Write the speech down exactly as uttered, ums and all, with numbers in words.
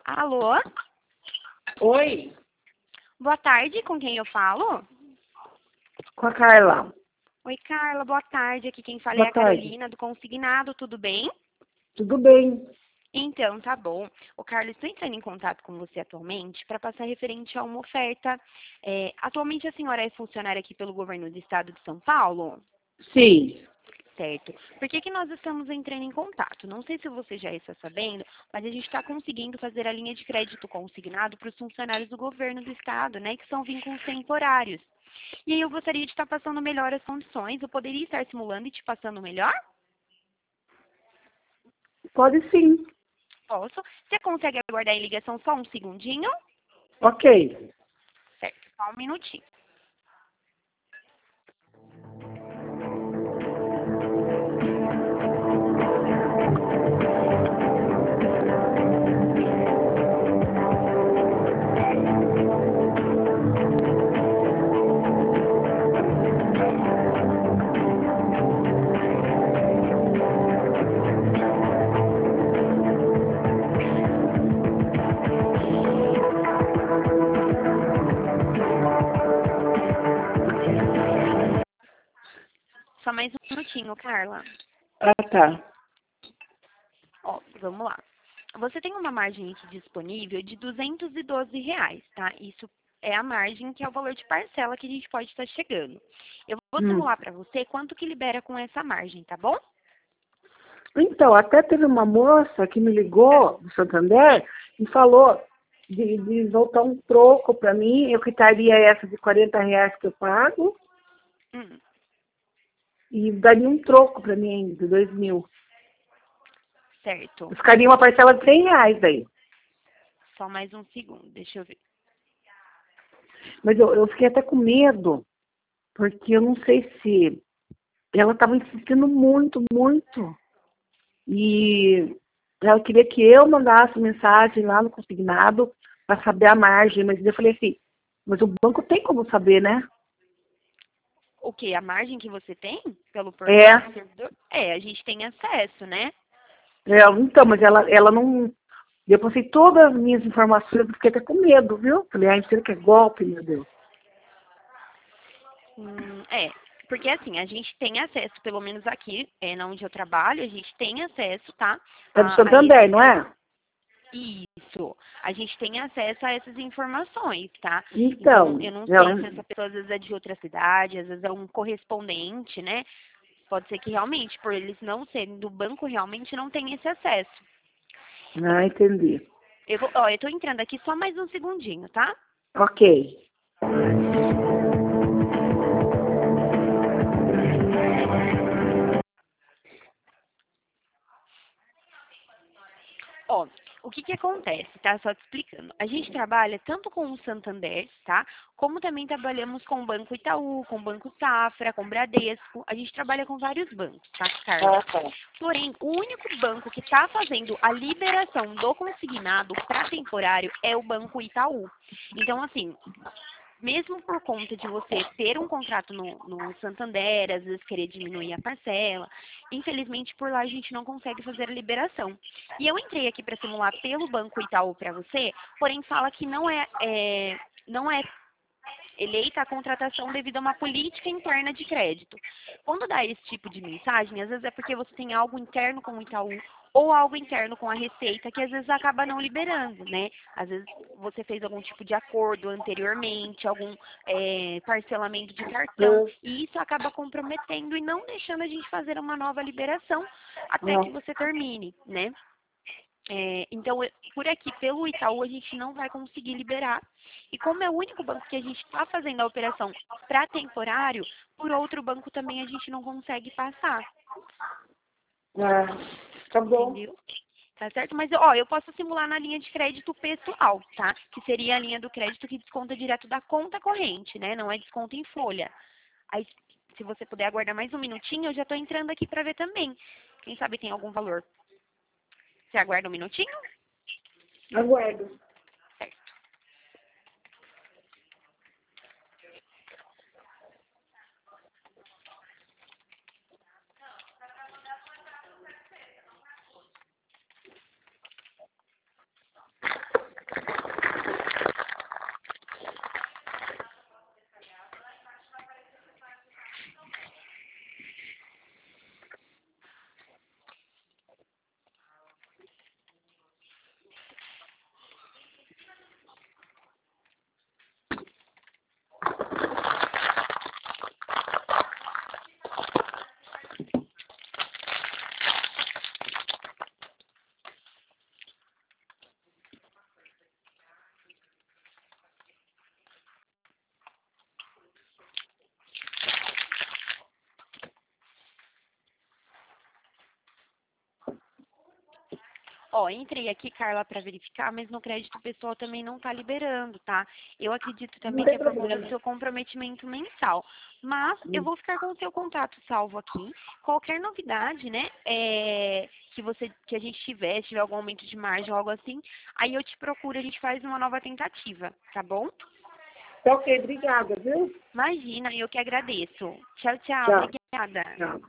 Alô? Oi, Boa tarde, com quem eu falo? com a Carla. Oi, Carla, boa tarde. Aqui quem fala é Boa a tarde. Carolina, do Consignado, tudo bem? Tudo bem? Então, tá bom. O Carlos, estou entrando em contato com você atualmente para passar referente a uma oferta. É, atualmente a senhora é funcionária aqui pelo governo do estado de São Paulo? Sim. Certo. Por que que nós estamos entrando em contato? Não sei se você já está sabendo, mas a gente está conseguindo fazer a linha de crédito consignado para os funcionários do governo do estado, né, que são vínculos temporários. E aí eu gostaria de estar passando melhor as condições. Eu poderia estar simulando e te passando melhor? Pode sim. Posso? Você consegue aguardar em ligação só um segundinho? Ok. Certo, só um minutinho. Só mais um minutinho, Carla. Ah, tá. Ó, vamos lá. Você tem uma margem aqui disponível de duzentos e doze reais, tá? Isso é a margem que é o valor de parcela que a gente pode estar chegando. Eu vou Hum. simular para você quanto que libera com essa margem, tá bom? Então, até teve uma moça que me ligou do Santander e falou de, de voltar um troco para mim. Eu quitaria essa de quarenta reais que eu pago Hum, e daria um troco para mim ainda, de dois mil. certo. Eu ficaria uma parcela de cem reais daí. Só mais um segundo, deixa eu ver. Mas eu, eu fiquei até com medo, porque eu não sei se ela estava insistindo muito, muito. E ela queria que eu mandasse mensagem lá no consignado para saber a margem, mas eu falei assim, mas o banco tem como saber, né? O que? A margem que você tem pelo portal do É, servidor? É, a gente tem acesso, né? é então, mas ela, ela não. Eu passei todas as minhas informações, eu fiquei até com medo, viu? Falei, ai, será que é golpe, meu Deus? Hum, é, porque assim, a gente tem acesso, pelo menos aqui, é, na onde eu trabalho, a gente tem acesso, tá? É do A, a Santander, esse, não é? isso. A gente tem acesso a essas informações, tá? Então, Então, eu não sei se ela, essa pessoa às vezes é de outra cidade, às vezes é um correspondente, né? Pode ser que realmente, por eles não serem do banco, realmente não tem esse acesso. ah, entendi. Eu vou, ó, eu tô entrando aqui só mais um segundinho, tá? Ok. Ó, o que que acontece, tá? Só te explicando. A gente trabalha tanto com o Santander, tá? Como também trabalhamos com o Banco Itaú, com o Banco Safra, com o Bradesco. A gente trabalha com vários bancos, tá, Carla? Ah, tá. Porém, o único banco que está fazendo a liberação do consignado para temporário é o Banco Itaú. Então, assim, mesmo por conta de você ter um contrato no, no Santander, às vezes querer diminuir a parcela, infelizmente por lá a gente não consegue fazer a liberação. E eu entrei aqui para simular pelo Banco Itaú para você, porém fala que não é, é, não é eleita a contratação devido a uma política interna de crédito. Quando dá esse tipo de mensagem, às vezes é porque você tem algo interno com o Itaú ou algo interno com a Receita que às vezes acaba não liberando, né? Às vezes você fez algum tipo de acordo anteriormente, algum é, parcelamento de cartão, Eu, e isso acaba comprometendo e não deixando a gente fazer uma nova liberação até que não. você termine, né? É, então, eu- por aqui, pelo Itaú, a gente não vai conseguir liberar. E como é o único banco que a gente está fazendo a operação para temporário, por outro banco também a gente não consegue passar. Ah, tá bom. Entendeu? Tá certo? Mas, ó, eu posso simular na linha de crédito pessoal, tá? Que seria a linha do crédito que desconta direto da conta corrente, né? Não é desconto em folha. Aí, se você puder aguardar mais um minutinho, eu já estou entrando aqui para ver também. Quem sabe tem algum valor. Você aguarda um minutinho? Aguardo. Ó, entrei aqui, Carla, para verificar, mas no crédito pessoal também não está liberando, tá? Eu acredito Não também que tem é por conta do problema. seu comprometimento mensal. Mas eu Hum. vou ficar com o seu contato salvo aqui. Qualquer novidade, né, é, que você, que a gente tiver, se tiver algum aumento de margem ou algo assim, aí eu te procuro, a gente faz uma nova tentativa, tá bom? Tá ok, obrigada, viu? Imagina, eu que agradeço. Tchau, tchau. Tchau. Obrigada. Tchau.